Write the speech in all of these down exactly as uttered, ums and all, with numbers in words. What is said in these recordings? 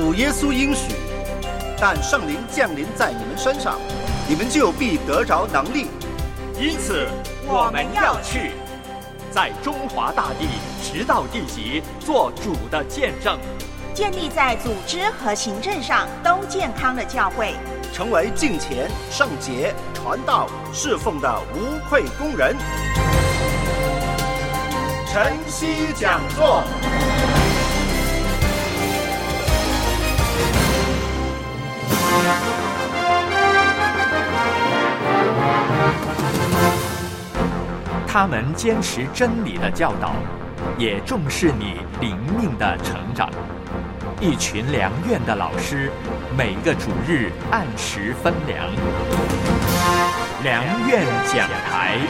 主耶稣应许，但圣灵降临在你们身上，你们就必得着能力。 因此我们要去，在中华大地直到地极做主的见证， 建立在组织和行政上都健康的教会， 成为敬虔、圣洁、传道、侍奉的无愧工人。晨曦讲座。 他们坚持真理的教导，也重视你灵命的成长。一群良院的老师，每个主日按时分粮。良院讲台。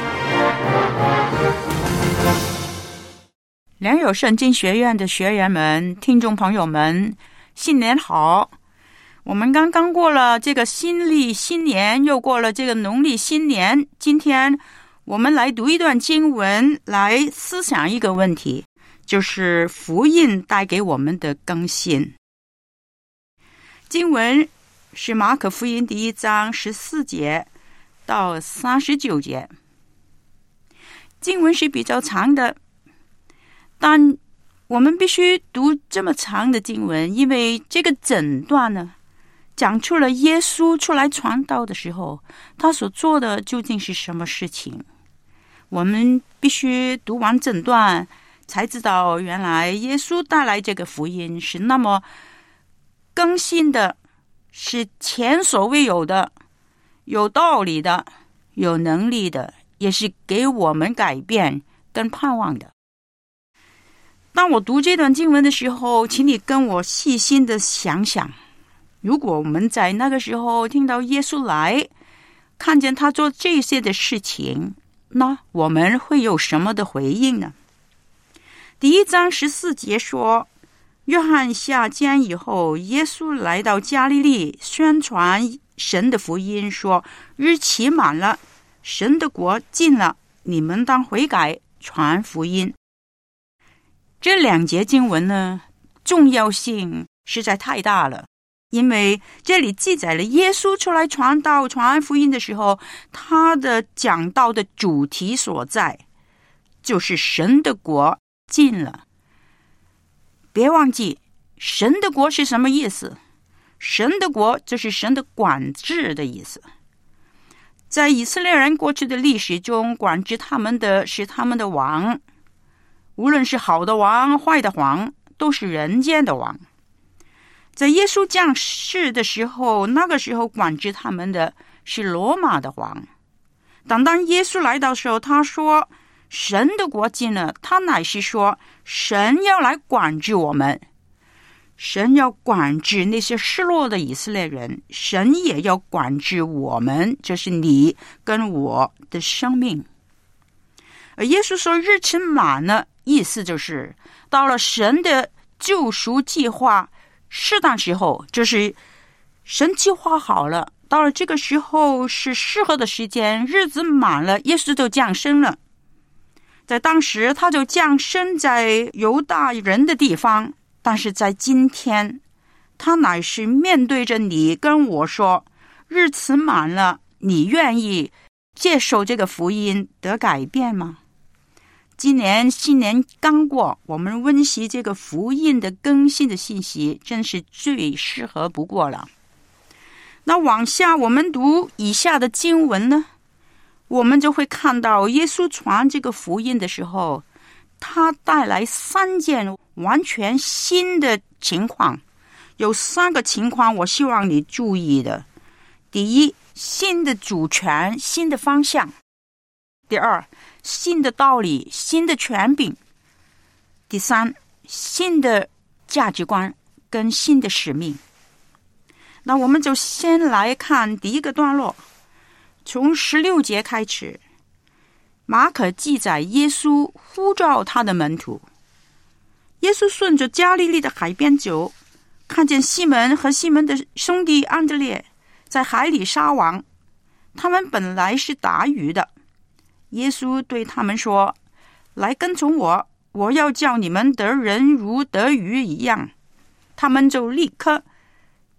良友圣经学院的学员们、听众朋友们，新年好！我们刚刚过了这个新历新年，又过了这个农历新年。今天我们来读一段经文，来思想一个问题，就是福音带给我们的更新。经文是马可福音第一章十四节到三十九节。经文是比较长的，但我们必须读这么长的经文，因为这个整段呢，讲出了耶稣出来传道的时候，他所做的究竟是什么事情。我们必须读完整段，才知道原来耶稣带来这个福音是那么更新的，是前所未有的，有道理的，有能力的，也是给我们改变跟盼望的。当我读这段经文的时候，请你跟我细心的想想，如果我们在那个时候听到耶稣来，看见他做这些的事情，那我们会有什么的回应呢？第一章十四节说，约翰下监以后，耶稣来到加利利，宣传神的福音，说日期满了，神的国近了，你们当悔改，传福音。这两节经文呢，重要性实在太大了，因为这里记载了耶稣出来传道传福音的时候，他的讲道的主题所在就是神的国近了。别忘记神的国是什么意思，神的国就是神的管制的意思。在以色列人过去的历史中，管制他们的是他们的王，无论是好的王坏的王，都是人间的王。在耶稣降世的时候，那个时候管制他们的是罗马的王。但当耶稣来到的时候，他说神的国近了，他乃是说神要来管制我们，神要管制那些失落的以色列人，神也要管制我们，这是你跟我的生命。而耶稣说日期满了，意思就是到了神的救赎计划适当时候，就是神计划好了，到了这个时候是适合的时间，日子满了，耶稣就降生了。在当时他就降生在犹大人的地方，但是在今天他乃是面对着你跟我说，日子满了，你愿意接受这个福音得改变吗？今年新年刚过，我们温习这个福音的更新的信息，真是最适合不过了。那往下我们读以下的经文呢，我们就会看到耶稣传这个福音的时候，他带来三件完全新的情况。有三个情况我希望你注意的。第一，新的主权，新的方向。第二，新的道理，新的权柄。第三，新的价值观跟新的使命。那我们就先来看第一个段落，从十六节开始，马可记载耶稣呼召他的门徒。耶稣顺着加利利的海边走，看见西门和西门的兄弟安德烈在海里撒网，他们本来是打鱼的。耶稣对他们说，来跟从我，我要叫你们得人如得鱼一样。他们就立刻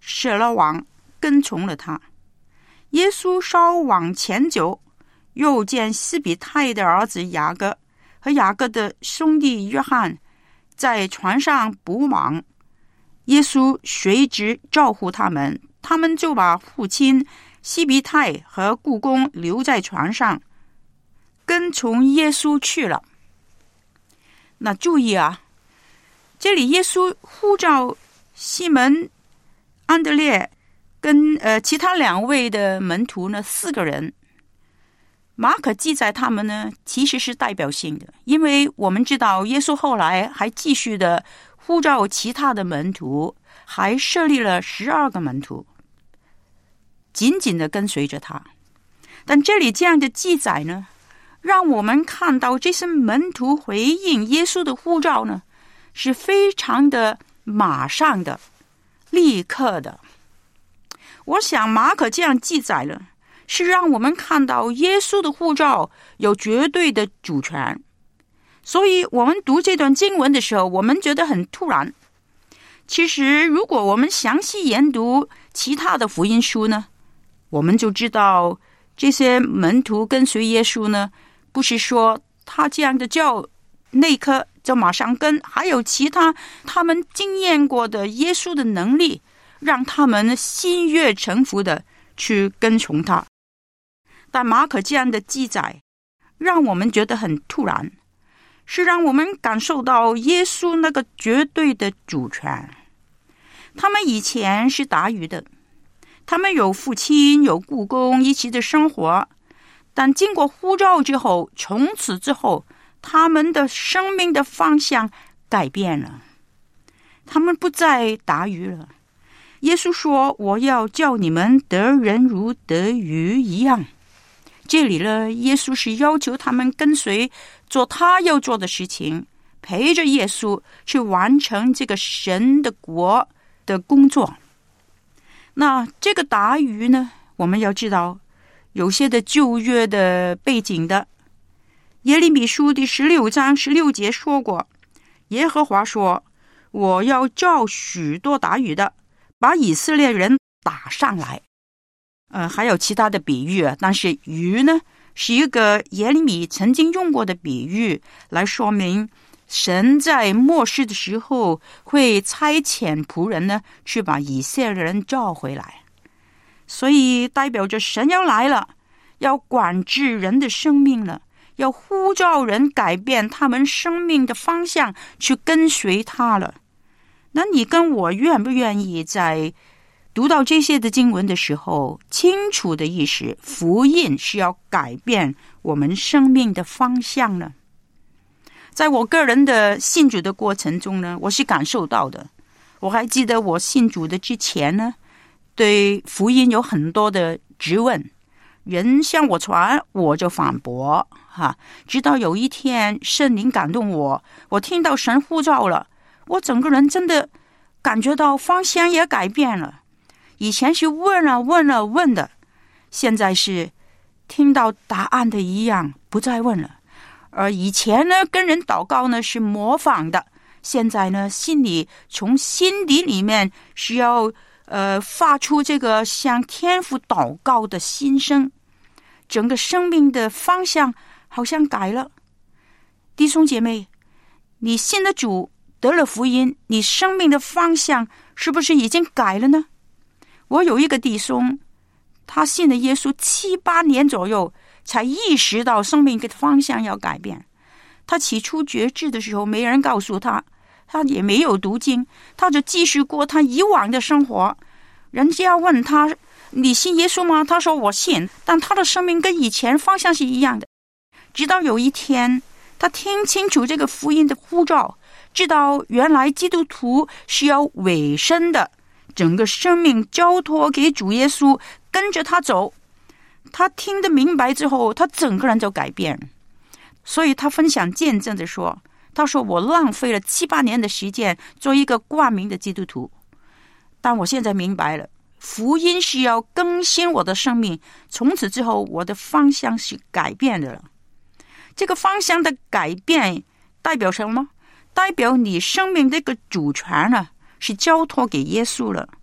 舍了网，跟从了他。耶稣稍往前走，又见西比泰的儿子雅各和雅各的兄弟约翰在船上捕网，耶稣随之招呼他们，他们就把父亲西比泰和雇工留在船上，跟从耶稣去了。那注意啊，这里耶稣呼召西门、安德烈跟呃其他两位的门徒呢，四个人。马可记载他们呢，其实是代表性的，因为我们知道耶稣后来还继续的呼召其他的门徒，还设立了十二个门徒，紧紧的跟随着他。但这里这样的记载呢，让我们看到这些门徒回应耶稣的呼召呢，是非常的马上的、立刻的。我想马可这样记载了，是让我们看到耶稣的呼召有绝对的主权。所以我们读这段经文的时候，我们觉得很突然。其实如果我们详细研读其他的福音书呢，我们就知道这些门徒跟随耶稣呢，不是说他这样的叫那刻就马上跟，还有其他他们经验过的耶稣的能力，让他们心悦诚服的去跟从他。但马可这样的记载让我们觉得很突然，是让我们感受到耶稣那个绝对的主权。他们以前是打鱼的，他们有父亲有雇工一起的生活，但经过呼召之后，从此之后他们的生命的方向改变了，他们不再打鱼了。耶稣说，我要叫你们得人如得鱼一样。这里呢，耶稣是要求他们跟随做他要做的事情，陪着耶稣去完成这个神的国的工作。那这个打鱼呢，我们要知道有些的旧约的背景的。耶利米书第十六章十六节说过，耶和华说，我要召许多打鱼的，把以色列人打上来。呃，还有其他的比喻，但是鱼呢，是一个耶利米曾经用过的比喻，来说明神在末世的时候会差遣仆人呢，去把以色列人召回来。所以代表着神要来了，要管制人的生命了，要呼召人改变他们生命的方向，去跟随他了。那你跟我愿不愿意在读到这些的经文的时候，清楚的意识福音是要改变我们生命的方向呢？在我个人的信主的过程中呢，我是感受到的。我还记得我信主的之前呢，对福音有很多的质问，人向我传，我就反驳哈。直到有一天圣灵感动我，我听到神呼召了，我整个人真的感觉到方向也改变了。以前是问了问了问的，现在是听到答案的一样，不再问了。而以前呢，跟人祷告呢是模仿的，现在呢，心里从心底里面是要呃发出这个向天父祷告的心声，整个生命的方向好像改了。弟兄姐妹，你信了主，得了福音，你生命的方向是不是已经改了呢？我有一个弟兄，他信了耶稣七八年左右，才意识到生命的方向要改变。他起初决志的时候，没人告诉他，他也没有读经，他就继续过他以往的生活。人家问他，你信耶稣吗？他说我信，但他的生命跟以前方向是一样的。直到有一天，他听清楚这个福音的呼召，知道原来基督徒是要委身的，整个生命交托给主耶稣，跟着他走。他听得明白之后，他整个人就改变。所以他分享见证的说，他说我浪费了七八年的时间做一个挂名的基督徒，但我现在明白了，福音是要更新我的生命，从此之后我的方向是改变的了。这个方向的改变代表什么？代表你生命的一个主权呢，是交托给耶稣了。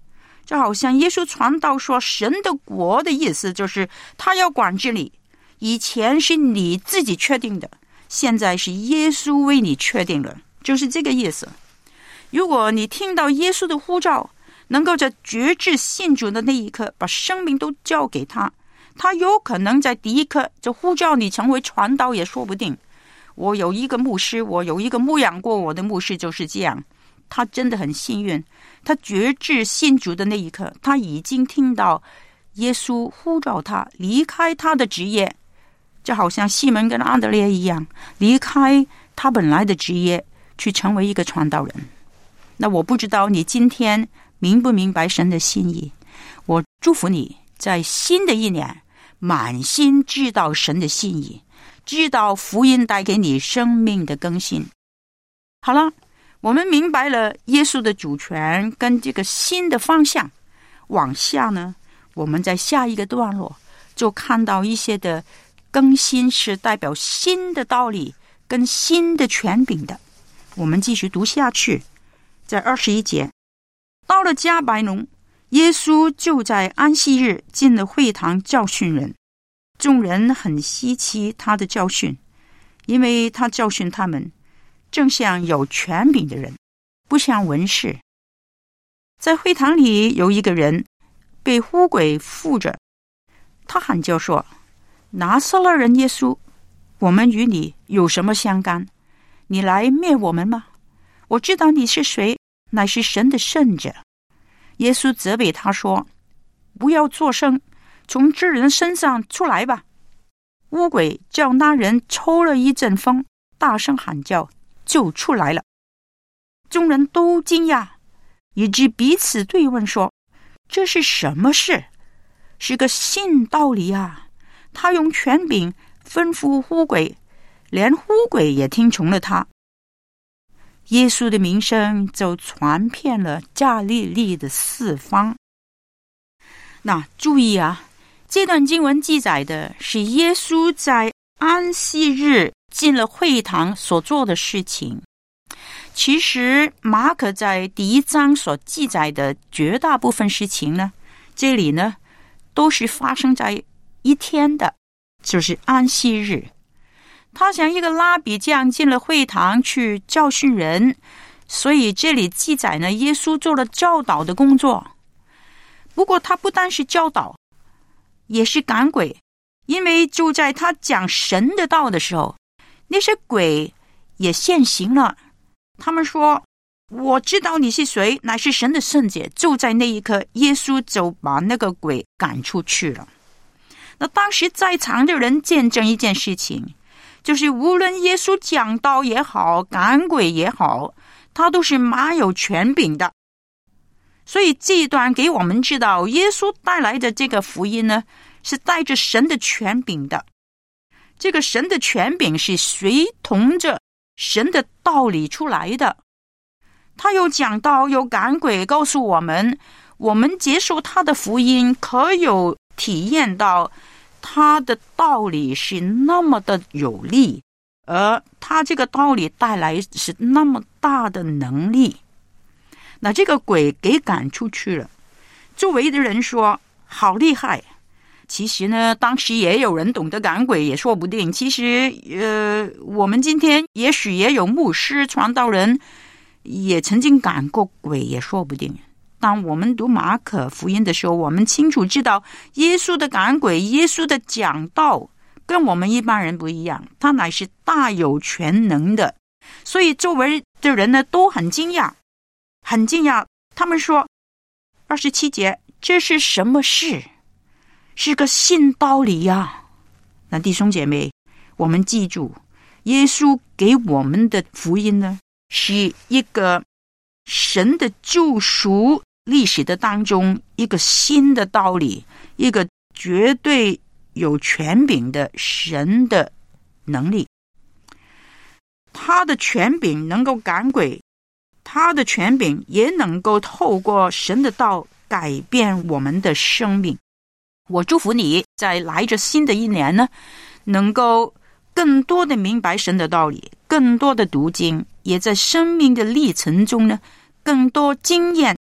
就好像耶稣传道说，神的国的意思就是他要管治你，以前是你自己确定的，现在是耶稣为你确定了，就是这个意思。如果你听到耶稣的呼召，能够在决志信主的那一刻把生命都交给他，他有可能在第一刻就呼召你成为传道也说不定。我有一个牧师，我有一个牧养过我的牧师就是这样，他真的很幸运，他决志信主的那一刻，他已经听到耶稣呼召他离开他的职业，就好像西门跟安德烈一样，离开他本来的职业去成为一个传道人。那我不知道你今天明不明白神的心意，我祝福你在新的一年满心知道神的心意，知道福音带给你生命的更新。好了，我们明白了耶稣的主权跟这个新的方向，往下呢，我们在下一个段落就看到一些的更新是代表新的道理跟新的权柄的。我们继续读下去，在二十一节，到了加百农，耶稣就在安息日进了会堂教训人，众人很稀奇他的教训，因为他教训他们正像有权柄的人，不像文士。在会堂里有一个人被污鬼附着，他喊叫说，拿撒勒人耶稣，我们与你有什么相干？你来灭我们吗？我知道你是谁，乃是神的圣者。耶稣责备他说，不要作声，从这人身上出来吧。污鬼叫那人抽了一阵风，大声喊叫，就出来了。众人都惊讶，以致彼此对问说，这是什么事？是个新道理啊！他用权柄吩咐污鬼，连污鬼也听从了他。耶稣的名声就传遍了加利利的四方。那注意啊，这段经文记载的是耶稣在安息日进了会堂所做的事情。其实马可在第一章所记载的绝大部分事情呢，这里呢都是发生在一天的，就是安息日。他像一个拉比这样进了会堂去教训人，所以这里记载呢，耶稣做了教导的工作。不过他不单是教导，也是赶鬼，因为就在他讲神的道的时候，那些鬼也现形了。他们说，我知道你是谁，乃是神的圣者。就在那一刻，耶稣就把那个鬼赶出去了。那当时在场的人见证一件事情，就是无论耶稣讲道也好，赶鬼也好，他都是蛮有权柄的。所以这一段给我们知道，耶稣带来的这个福音呢，是带着神的权柄的。这个神的权柄是随同着神的道理出来的。他有讲道，有赶鬼，告诉我们，我们接受他的福音，可有体验到他的道理是那么的有力，而他这个道理带来是那么大的能力。那这个鬼给赶出去了，周围的人说好厉害。其实呢，当时也有人懂得赶鬼也说不定。其实呃，我们今天也许也有牧师传道人也曾经赶过鬼也说不定。当我们读马可福音的时候，我们清楚知道耶稣的赶鬼，耶稣的讲道跟我们一般人不一样，他乃是大有全能的。所以周围的人呢都很惊讶，很惊讶。他们说二十七节，这是什么事？是个新道理呀、啊！那弟兄姐妹，我们记住，耶稣给我们的福音呢，是一个神的救赎历史的当中一个新的道理，一个绝对有权柄的神的能力。他的权柄能够赶鬼，他的权柄也能够透过神的道改变我们的生命。我祝福你在来着新的一年呢，能够更多的明白神的道理，更多的读经，也在生命的历程中呢，更多经验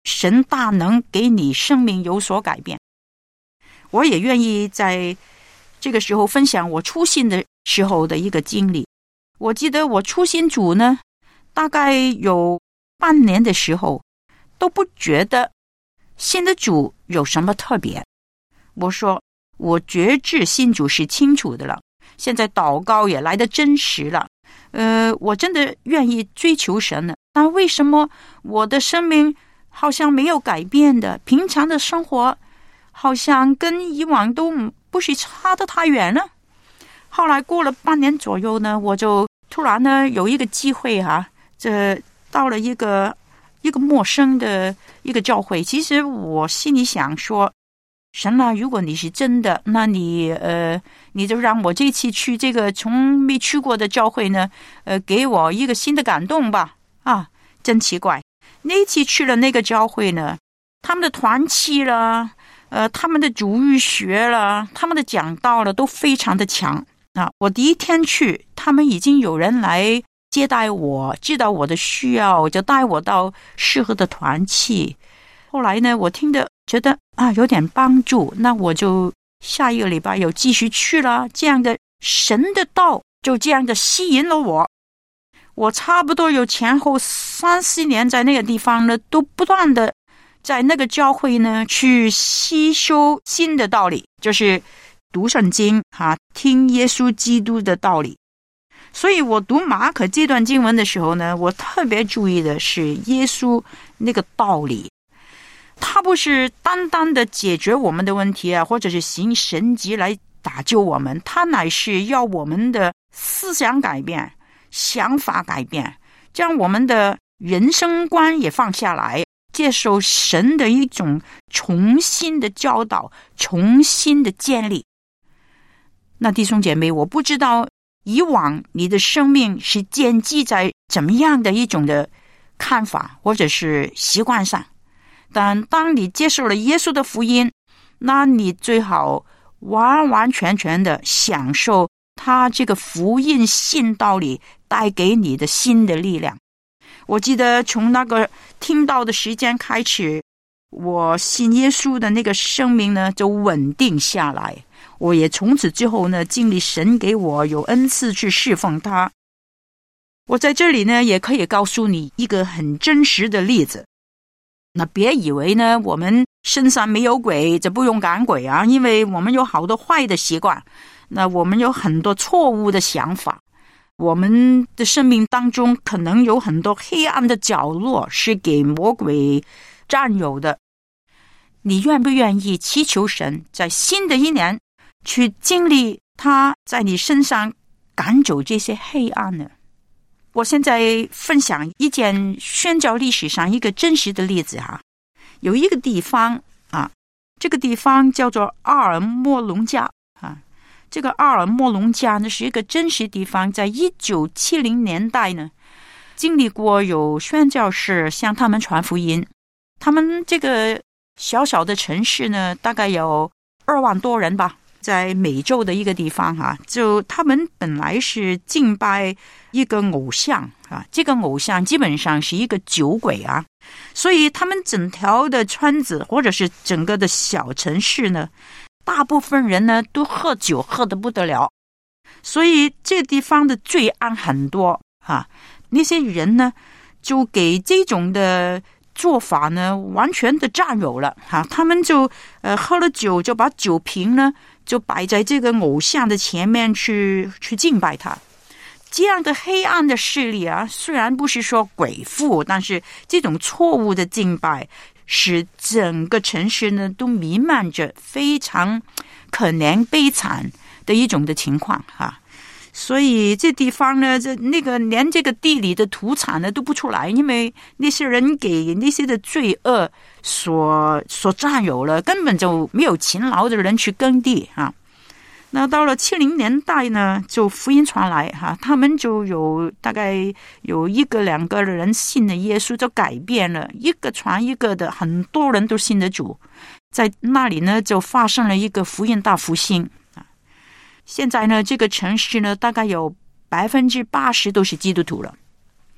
神大能给你生命有所改变。我也愿意在这个时候分享我初信的时候的一个经历。我记得我初信主呢，大概有半年的时候都不觉得信的主有什么特别。我说我觉知信主是清楚的了，现在祷告也来得真实了，呃，我真的愿意追求神了。那为什么我的生命好像没有改变的？平常的生活好像跟以往都不是差得太远了。后来过了半年左右呢，我就突然呢有一个机会啊，这到了一个一个陌生的一个教会。其实我心里想说，神啊，如果你是真的，那你呃，你就让我这次去这个从没去过的教会呢，呃，给我一个新的感动吧。啊，真奇怪，那一次去了那个教会呢，他们的团契了，呃，他们的主日学了，他们的讲道了，都非常的强啊。我第一天去，他们已经有人来接待我，知道我的需要，就带我到适合的团契。后来呢，我听的觉得啊有点帮助，那我就下一个礼拜又继续去了。这样的神的道就这样的吸引了我。我差不多有前后三四年在那个地方呢，都不断的在那个教会呢去吸收新的道理，就是读圣经啊，听耶稣基督的道理。所以我读马可这段经文的时候呢，我特别注意的是耶稣那个道理。他不是单单的解决我们的问题啊，或者是行神迹来打救我们，他乃是要我们的思想改变，想法改变，这样我们的人生观也放下来，接受神的一种重新的教导，重新的建立。那弟兄姐妹，我不知道以往你的生命是建基在怎么样的一种的看法或者是习惯上，但当你接受了耶稣的福音，那你最好完完全全的享受他这个福音信道理带给你的新的力量。我记得从那个听到的时间开始，我信耶稣的那个生命呢就稳定下来。我也从此之后呢，经历神给我有恩赐去侍奉他。我在这里呢也可以告诉你一个很真实的例子。那别以为呢我们身上没有鬼就不用赶鬼啊，因为我们有好多坏的习惯，那我们有很多错误的想法，我们的生命当中可能有很多黑暗的角落是给魔鬼占有的。你愿不愿意祈求神在新的一年去经历他在你身上赶走这些黑暗呢？我现在分享一件宣教历史上一个真实的例子哈。有一个地方啊，这个地方叫做阿尔莫隆加啊。这个阿尔莫隆加呢是一个真实地方，在一九七零年代呢，经历过有宣教士向他们传福音。他们这个小小的城市呢，大概有二万多人吧，在美洲的一个地方哈、啊，就他们本来是敬拜一个偶像啊，这个偶像基本上是一个酒鬼啊，所以他们整条的村子或者是整个的小城市呢，大部分人呢都喝酒喝得不得了，所以这地方的罪案很多啊。那些人呢就给这种的做法呢完全的占有了哈、啊，他们就呃喝了酒就把酒瓶呢就摆在这个偶像的前面去去敬拜他。这样的黑暗的势力啊，虽然不是说鬼附，但是这种错误的敬拜使整个城市呢都弥漫着非常可怜悲惨的一种的情况哈、啊。所以这地方呢，这那个连这个地里的土产呢都不出来，因为那些人给那些的罪恶所所占有了，根本就没有勤劳的人去耕地啊。那到了七零年代呢，就福音传来哈、啊，他们就有大概有一个两个的人信了耶稣，就改变了，一个传一个的，很多人都信了主，在那里呢就发生了一个福音大复兴。现在呢，这个城市呢，大概有百分之八十都是基督徒了。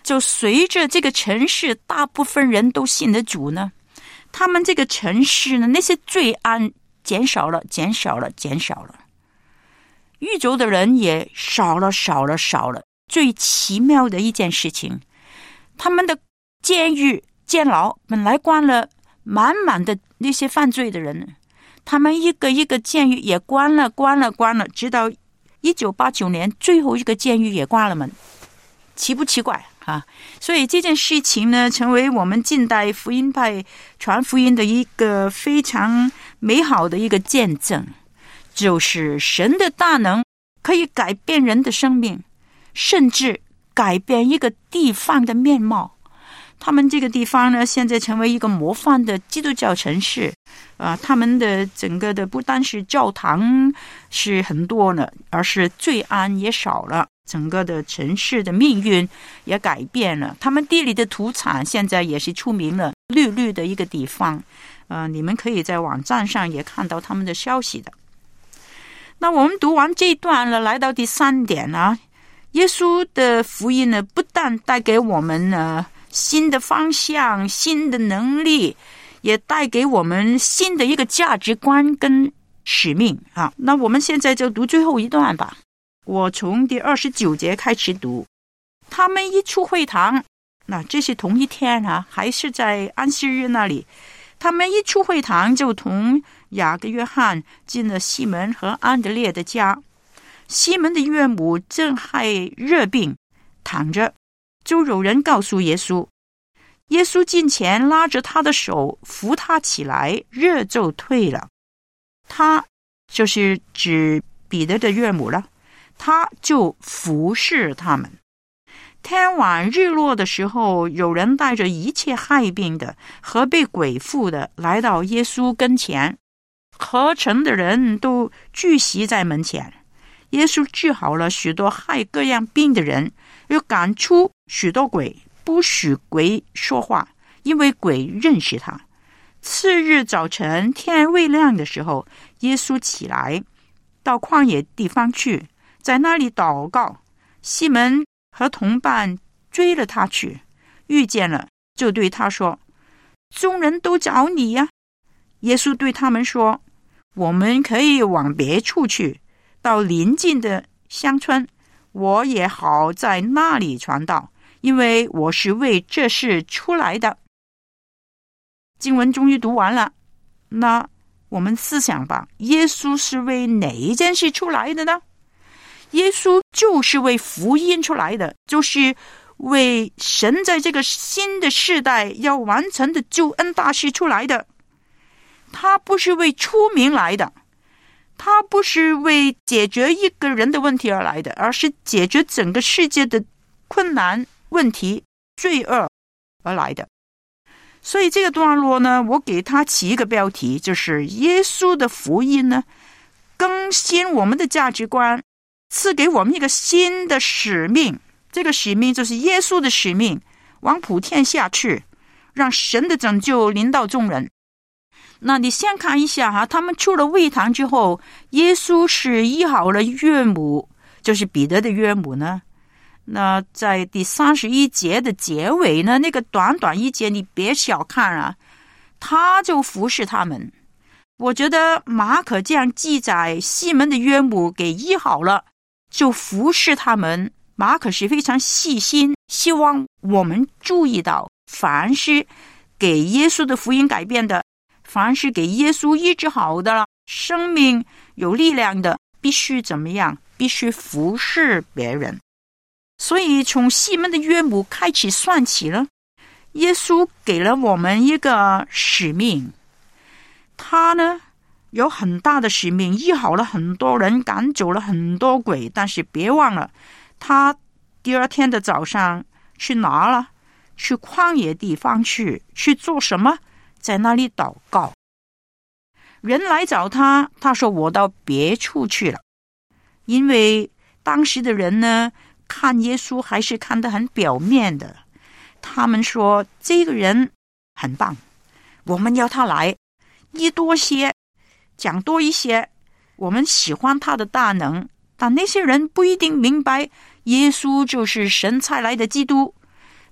就随着这个城市大部分人都信了主呢，他们这个城市呢，那些罪案减少了，减少了，减少了。狱中的人也少了，少了，少了。最奇妙的一件事情，他们的监狱、监牢本来关了满满的那些犯罪的人，他们一个一个监狱也关了，关了，关了，直到一九八九年，最后一个监狱也关了门，奇不奇怪啊？所以这件事情呢，成为我们近代福音派传福音的一个非常美好的一个见证，就是神的大能可以改变人的生命，甚至改变一个地方的面貌。他们这个地方呢，现在成为一个模范的基督教城市啊！他们的整个的不单是教堂是很多呢，而是罪案也少了，整个的城市的命运也改变了。他们地里的土产现在也是出名了，绿绿的一个地方啊！你们可以在网站上也看到他们的消息的。那我们读完这一段了，来到第三点啊，耶稣的福音呢，不但带给我们呢新的方向、新的能力，也带给我们新的一个价值观跟使命啊。那我们现在就读最后一段吧，我从第二十九节开始读。他们一出会堂，那这是同一天啊，还是在安息日那里，他们一出会堂就同雅各、约翰进了西门和安德烈的家。西门的岳母正害热病躺着，就有人告诉耶稣，耶稣近前拉着他的手扶他起来，热就退了。他就是指彼得的岳母了，他就服侍他们。天晚日落的时候，有人带着一切害病的和被鬼附的来到耶稣跟前，合城的人都聚集在门前。耶稣治好了许多害各样病的人，又赶出许多鬼，不许鬼说话，因为鬼认识他。次日早晨天未亮的时候，耶稣起来到旷野地方去，在那里祷告。西门和同伴追了他去，遇见了就对他说，众人都找你呀。耶稣对他们说，我们可以往别处去，到邻近的乡村，我也好在那里传道，因为我是为这事出来的。经文终于读完了，那我们思想吧，耶稣是为哪一件事出来的呢？耶稣就是为福音出来的，就是为神在这个新的世代要完成的救恩大事出来的。他不是为出名来的，他不是为解决一个人的问题而来的，而是解决整个世界的困难问题、罪恶而来的。所以这个段落呢，我给他起一个标题，就是耶稣的福音呢，更新我们的价值观，赐给我们一个新的使命。这个使命就是耶稣的使命，往普天下去，让神的拯救临到众人。那你先看一下哈，他们出了会堂之后，耶稣是医好了岳母，就是彼得的岳母呢。那在第三十一节的结尾呢，那个短短一节你别小看啊，他就服侍他们。我觉得马可这样记载，西门的岳母给医好了，就服侍他们。马可是非常细心，希望我们注意到，凡是给耶稣的福音改变的，凡是给耶稣医治好的，生命有力量的，必须怎么样？必须服侍别人。所以从西门的岳母开始算起了，耶稣给了我们一个使命。他呢有很大的使命，医好了很多人，赶走了很多鬼，但是别忘了，他第二天的早上去哪了？去旷野地方去，去做什么？在那里祷告。人来找他，他说我到别处去了。因为当时的人呢，看耶稣还是看得很表面的，他们说这个人很棒，我们要他来医多些，讲多一些，我们喜欢他的大能。但那些人不一定明白耶稣就是神差来的基督，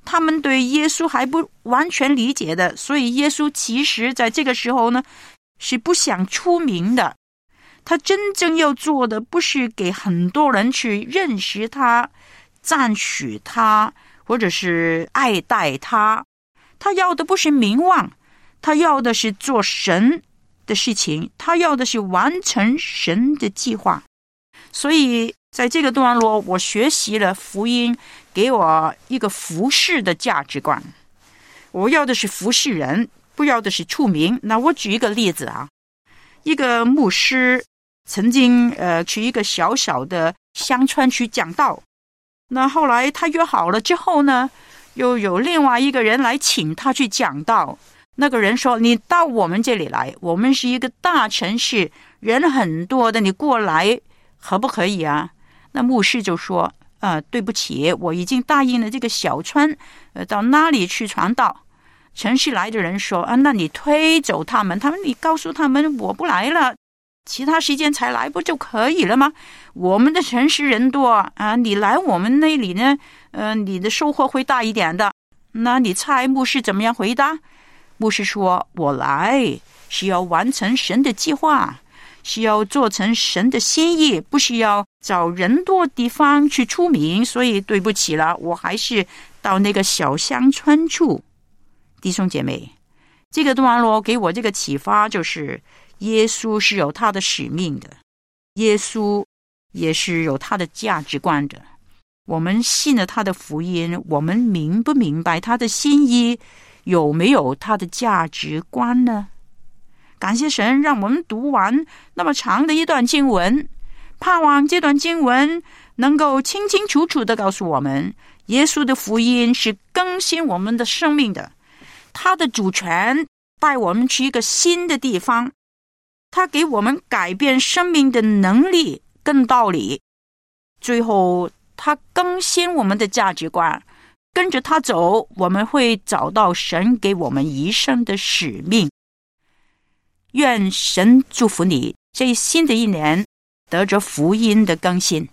他们对耶稣还不完全理解的，所以耶稣其实在这个时候呢，是不想出名的。他真正要做的不是给很多人去认识他、赞许他，或者是爱戴他。他要的不是名望，他要的是做神的事情，他要的是完成神的计划。所以在这个段落，我学习了福音给我一个服侍的价值观。我要的是服侍人，不要的是出名。那我举一个例子啊，一个牧师曾经呃去一个小小的乡村去讲道，那后来他约好了之后呢，又有另外一个人来请他去讲道。那个人说，你到我们这里来，我们是一个大城市，人很多的，你过来可不可以啊？那牧师就说，呃，对不起，我已经答应了这个小村，呃，到那里去传道。城市来的人说，啊，那你推走他们，他们你告诉他们我不来了，其他时间才来不就可以了吗？我们的城市人多啊，你来我们那里呢，呃，你的收获会大一点的。那你猜牧师怎么样回答？牧师说，我来是要完成神的计划，是要做成神的心意，不是要找人多地方去出名，所以对不起了，我还是到那个小乡村处。弟兄姐妹，这个段落给我这个启发，就是耶稣是有他的使命的，耶稣也是有他的价值观的。我们信了他的福音，我们明不明白他的心意，有没有他的价值观呢？感谢神让我们读完那么长的一段经文，盼望这段经文能够清清楚楚地告诉我们，耶稣的福音是更新我们的生命的，他的主权带我们去一个新的地方，他给我们改变生命的能力跟道理，最后他更新我们的价值观，跟着他走，我们会找到神给我们一生的使命。愿神祝福你，这新的一年得着福音的更新。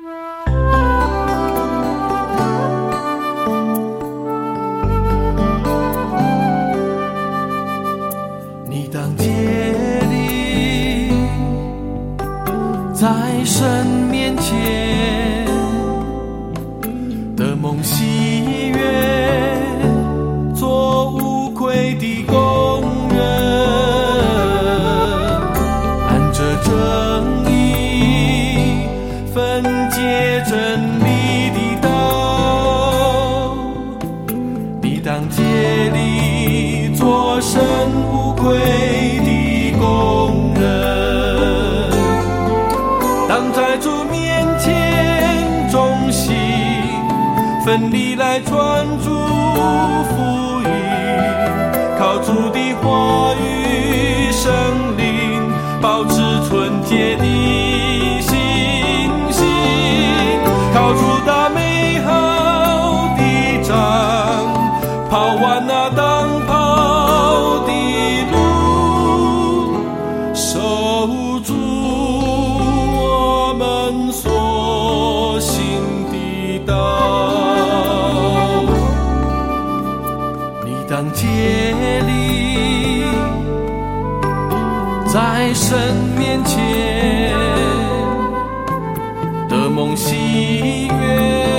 你当竭力在神面前的梦喜悦，做无愧的工人，按着正义分解真理的道。你当竭力做神无愧的工人，当在主面前忠心奋力来传主福音，靠主的话语圣灵保持纯洁的信心，靠主打美好的仗，跑完那当跑的路，守住我们所行的道。当竭力在神面前的梦喜悦，